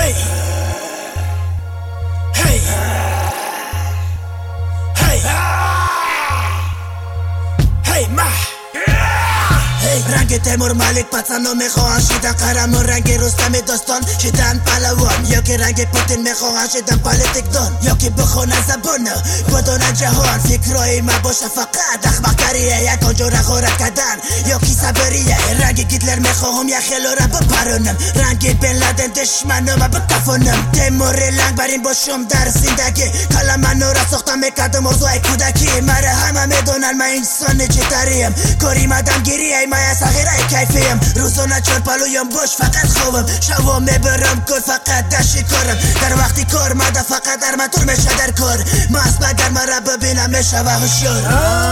Hey, hey, hey, hey, ma. رنگ تیمور ملیک پسنو میخواهن شدن قهرمان رنگ رستم داستان شدن پهلوان یا که رنگ پوتین میخواهن شدن پالیتیک دان یا که بخونن زبان بدونن جهان فکرای ما باشه فقط اخمقتریه یک آنجا را خورد کردن یا کی صبریه رنگ گیتلر میخواهم یا خیلو را بپرونم رنگ بن لادن دشمنو ما بکفونم تیمور لنگ بریم باشم در زندگی کلا منو را ساختم میکردم موضوع کودکی مره همه میدونن من انسان چطوریم کاری مدام گیریه ما صغیره کیفیم روزانه چار پلویم باش فقط خوابم شبا میبرم کار فقط در شکارم در وقتی کار مده فقط در من طول میشه در کار مست بگر مرا ببینم میشه و هوشیار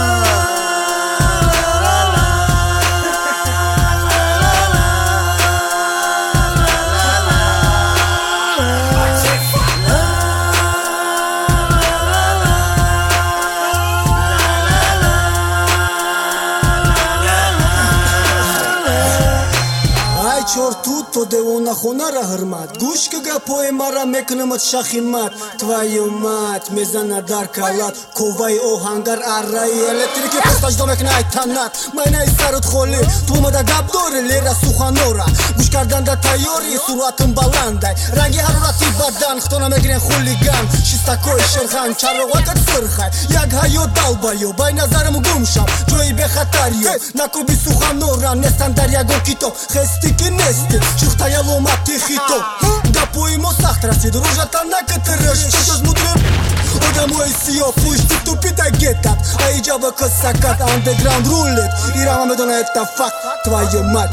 Черт тут, то де вона хонара грмат Гушкага поемара мекнамат шахимат Твою мать, мезана дар калат Ковай оҳангар арраи электрики Постаждо мекнай танат Майнаи сарут холи Тумада гап дори лера суханора Гуш карданда тайёри суръатим баландай Ранги ҳарорати бадан Хтона мегирен хулиган Шистакои шерхан Чароғатат сырхай Як ҳаё далбаё Бай назарам гумшам Ҷои бехатариё Накуби суханора Нестан дар ягон китоб Хестики нести Чухтаяло мати хито Гапои мо сахт расид Рӯжата накатараш Чашаш мудрем Одамои сиё Пушти тупита гетат Аиҷаба касакат Андеграунд рулет Ирама медона это факт Твою мать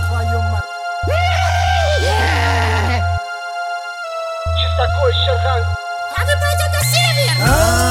Чистакой шерхан. А вы пойдете на север?